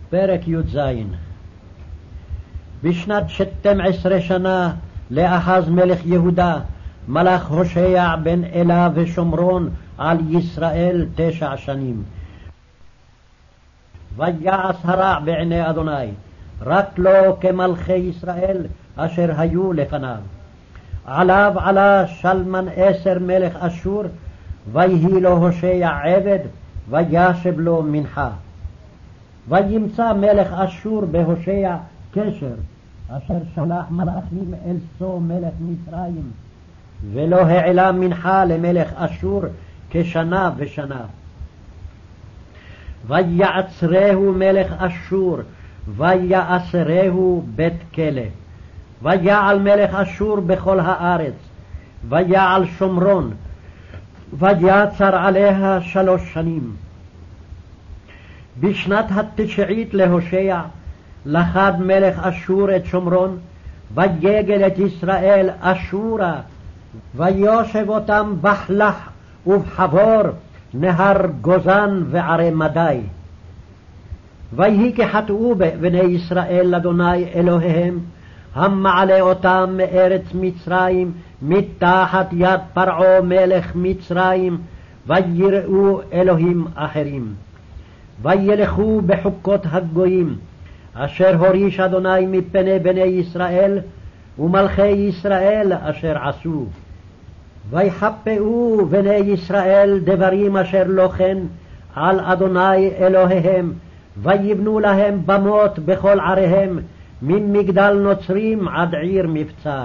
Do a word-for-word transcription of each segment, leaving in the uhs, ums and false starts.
פרק י"ז. בשנת שתים עשרה שנה לאחז מלך יהודה מלך הושע בן אלה ושומרון על ישראל תשע שנים. ויעש הרע בעיני אדוני, רק לא כמלכי ישראל אשר היו לפניו. עליו עלה שלמן עשר מלך אשור, ויהי לו הושע עבד, וישב לו מנחה. וימצא מלך אשור בהושע קשר, אשר שלח מלאכים אל סו מלך מצרים, ולא העלה מנחה למלך אשור כשנה ושנה. ויעצרהו מלך אשור, ויאסרהו בית כלא. ויעל מלך אשור בכל הארץ, ויעל שומרון, ויצר עליה שלוש שנים. בשנת התשעית להושע לחד מלך אשור את שומרון, ויגל את ישראל אשורה, ויושב אותם בחלח ובחבור, נהר גוזן וערי מדי. ויהי כחטאו בני ישראל לאדוני אלוהיהם, המעלה אותם מארץ מצרים מתחת יד פרעה מלך מצרים, ויראו אלוהים אחרים. וילכו בחוקות הגויים, אשר הוריש אדוני מפני בני ישראל, ומלכי ישראל אשר עשו. ויחפאו בני ישראל דברים אשר לא כן על אדוני אלוהיהם, ויבנו להם במות בכל עריהם, ממגדל נוצרים עד עיר מבצר.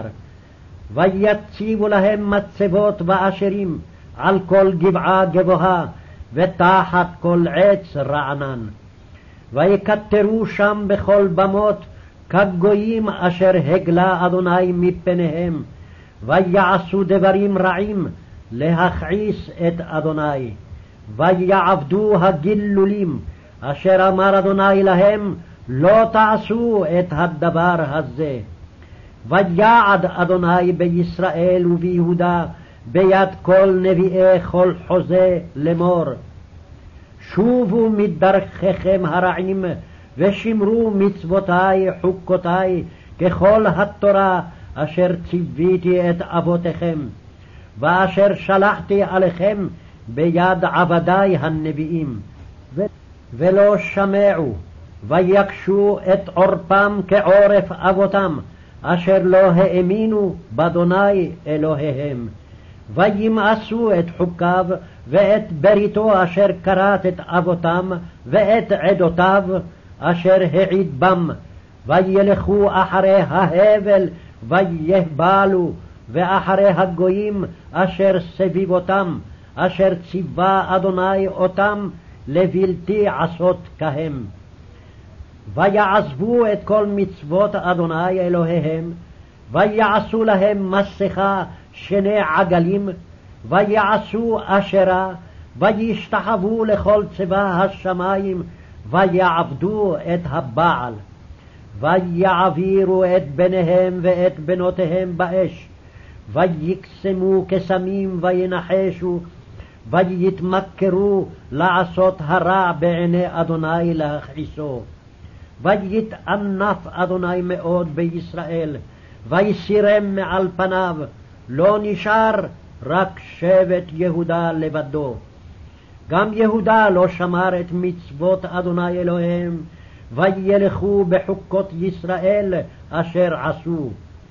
ויציבו להם מצבות ואשרים על כל גבעה גבוהה, ותחת כל עץ רענן. ויקטרו שם בכל במות כגויים אשר הגלה אדוני מפניהם, ויעשו דברים רעים להכעיס את אדוני. ויעבדו הגילולים אשר אמר אדוני להם, לא תעשו את הדבר הזה. ויעד אדוני בישראל וביהודה ביד כל נביאי כל חוזה לאמור, שובו מדרכיכם הרעים ושמרו מצוותי חוקותי ככל התורה אשר ציוויתי את אבותיכם, ואשר שלחתי עליכם ביד עבדי הנביאים. ולא שמעו, ויקשו את עורפם כעורף אבותם, אשר לא האמינו באדוני אלוהיהם. וימאסו את חוקיו ואת בריתו אשר כרת את אבותם, ואת עדותיו אשר העיד בם. וילכו אחרי ההבל ויהבלו, ואחרי הגויים אשר סביבותם, אשר ציווה אדוני אותם לבלתי עשות כהם. ויעזבו את כל מצוות אדוני אלוהיהם, ויעשו להם מסכה שני עגלים, ויעשו אשרה, וישתחוו לכל צבא השמיים, ויעבדו את הבעל. ויעבירו את בניהם ואת בנותיהם באש, ויקסמו קסמים וינחשו, ויתמכרו לעשות הרע בעיני אדוני להכעיסו. ויתענף אדוני מאוד בישראל, ויסירם מעל פניו, לא נשאר רק שבט יהודה לבדו. גם יהודה לא שמר את מצוות אדוני אלוהיהם, וילכו בחוקות ישראל אשר עשו.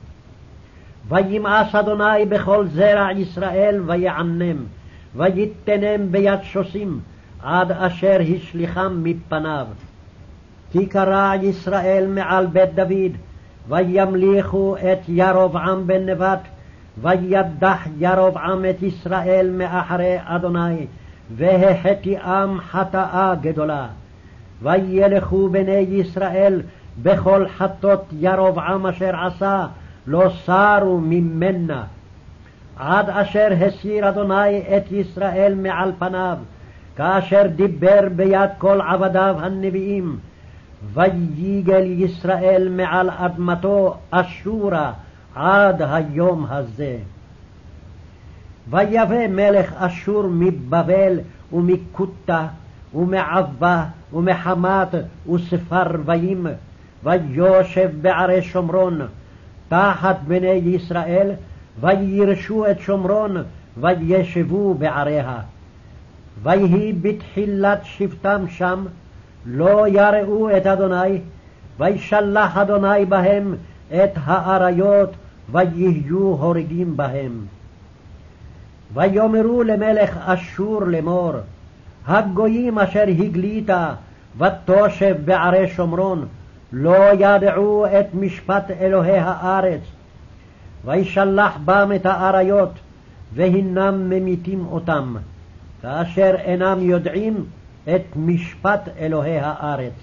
וימאס אדוני בכל זרע ישראל ויענם, ויתנם ביד שוסים, עד אשר השליחם מפניו. כי קרע ישראל מעל בית דוד, וימליכו את ירבעם בן נבט, וידח ירבעם את ישראל מאחרי אדוני, והחטיאם חטאה גדולה. וילכו בני ישראל בכל חטות ירבעם אשר עשה, לא סרו ממנה, עד אשר הסיר אדוני את ישראל מעל פניו, כאשר דיבר ביד כל עבדיו הנביאים. ויגל ישראל מעל אדמתו אשורה עד היום הזה. ויבא מלך אשור מבבל ומכותה, ומעבה ומחמת וספרווים, ויושב בערי שומרון תחת בני ישראל, וירשו את שומרון וישבו בעריה. ויהי בתחילת שבטם שם, לא יראו את אדוני, וישלח אדוני בהם את האריות, ויהיו הורגים בהם. ויאמרו למלך אשור לאמור, הגויים אשר הגלית ותושב בערי שומרון, לא ידעו את משפט אלוהי הארץ. וישלח בם את האריות, והנם ממיתים אותם, כאשר אינם יודעים את משפט אלוהי הארץ.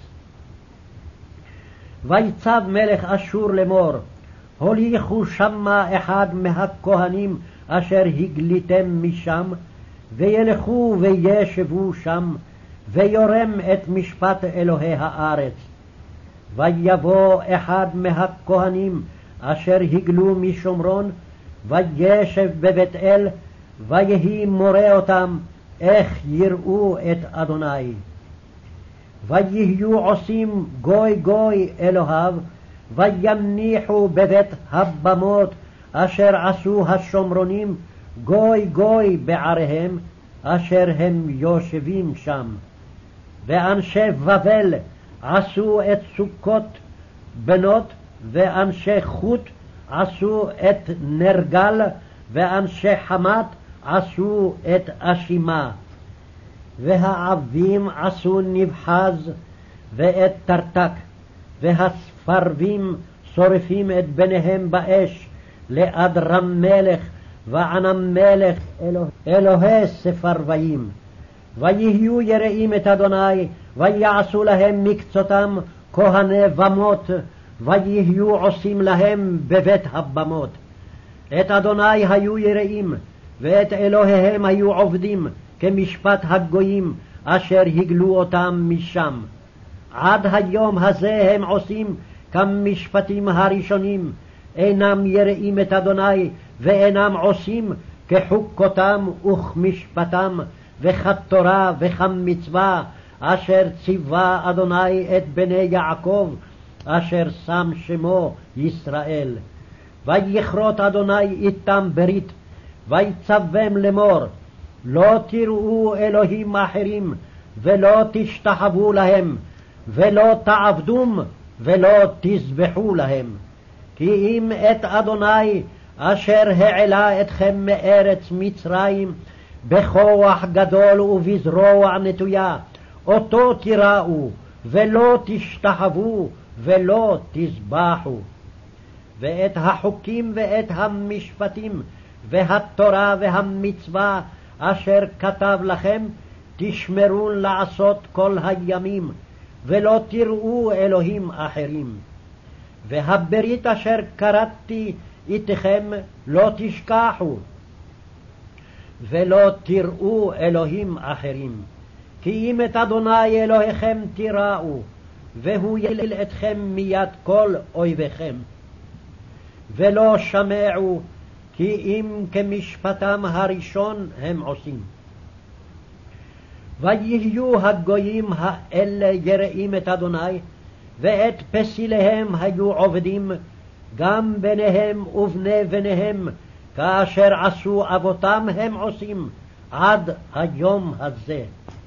ויצב מלך אשור לאמור, הוליכו שמה אחד מהכהנים אשר הגליתם משם, וילכו וישבו שם, ויורם את משפט אלוהי הארץ. ויבוא אחד מהכהנים אשר הגלו משומרון, וישב בבית אל, ויהי מורה אותם איך יראו את אדוני. ויהיו עושים גוי גוי אלוהיו, ויניחו בבית הבמות אשר עשו השומרונים גוי גוי בעריהם, אשר הם יושבים שם. ואנשי בבל עשו את סוכות בנות, ואנשי חוט עשו את נרגל, ואנשי חמת עשו את אשימה. והעבים עשו נבחז ואת תרתק, והספרבים שורפים את בניהם באש לאדרם מלך וענם מלך אלוה, אלוהי ספרוויים. ויהיו יראים את אדוני, ויעשו להם מקצותם כהני במות, ויהיו עושים להם בבית הבמות. את אדוני היו יראים, ואת אלוהיהם היו עובדים, כמשפט הגויים אשר הגלו אותם משם. עד היום הזה הם עושים כמשפטים הראשונים, אינם יראים את אדוני, ואינם עושים כחוקותם וכמשפטם, וכתורה וכמצווה, אשר ציווה אדוני את בני יעקב, אשר שם שמו ישראל. ויכרות אדוני איתם ברית, ויצבם לאמור, לא תראו אלוהים אחרים, ולא תשתחוו להם, ולא תעבדום, ולא תזבחו להם. כי אם את אדוני אשר העלה אתכם מארץ מצרים, בכוח גדול ובזרוע נטויה, אותו תיראו, ולא תשתחוו, ולא תזבחו. ואת החוקים ואת המשפטים, והתורה והמצווה, אשר כתב לכם, תשמרו לעשות כל הימים, ולא תראו אלוהים אחרים. והברית אשר קראתי איתכם לא תשכחו, ולא תראו אלוהים אחרים. כי אם את אדוני אלוהיכם תיראו, והוא יציל אתכם מיד כל אויביכם. ולא שמעו, כי אם כמשפטם הראשון הם עושים. ויהיו הגויים האלה יראים את אדוני, ואת פסיליהם היו עובדים, גם בניהם ובני בניהם, כאשר עשו אבותם הם עושים, עד היום הזה.